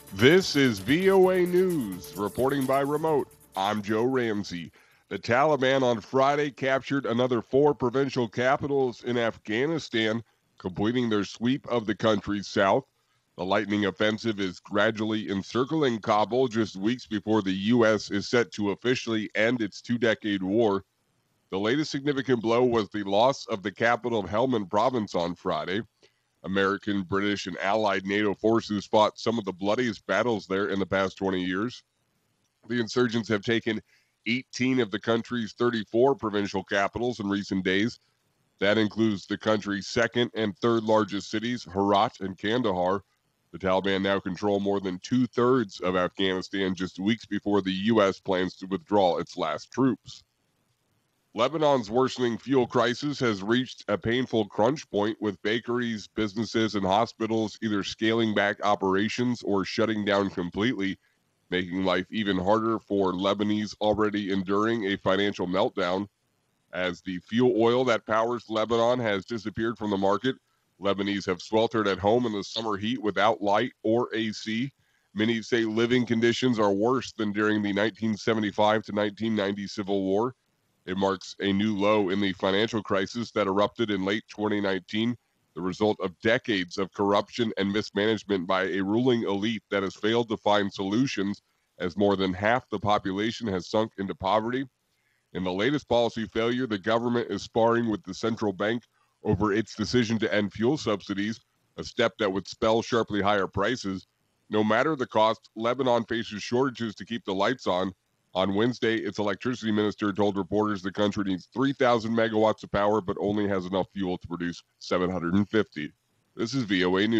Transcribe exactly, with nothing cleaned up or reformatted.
This is V O A News, reporting by remote. I'm Joe Ramsey. The Taliban on Friday captured another four provincial capitals in Afghanistan, completing their sweep of the country's south. The lightning offensive is gradually encircling Kabul just weeks before the U S is set to officially end its two-decade war. The latest significant blow was the loss of the capital of Helmand province on Friday. American, British, and allied NATO forces fought some of the bloodiest battles there in the past twenty years. The insurgents have taken eighteen of the country's thirty-four provincial capitals in recent days. That includes the country's second and third largest cities, Herat and Kandahar. The Taliban now control more than two-thirds of Afghanistan just weeks before the U S plans to withdraw its last troops. Lebanon's worsening fuel crisis has reached a painful crunch point, with bakeries, businesses, and hospitals either scaling back operations or shutting down completely, making life even harder for Lebanese already enduring a financial meltdown. As the fuel oil that powers Lebanon has disappeared from the market, Lebanese have sweltered at home in the summer heat without light or A C. Many say living conditions are worse than during the nineteen seventy-five to nineteen ninety civil war. It marks a new low in the financial crisis that erupted in late twenty nineteen, the result of decades of corruption and mismanagement by a ruling elite that has failed to find solutions, as more than half the population has sunk into poverty. In the latest policy failure, the government is sparring with the central bank over its decision to end fuel subsidies, a step that would spell sharply higher prices. No matter the cost, Lebanon faces shortages to keep the lights on. On Wednesday, its electricity minister told reporters the country needs three thousand megawatts of power, but only has enough fuel to produce seven hundred fifty. This is V O A News.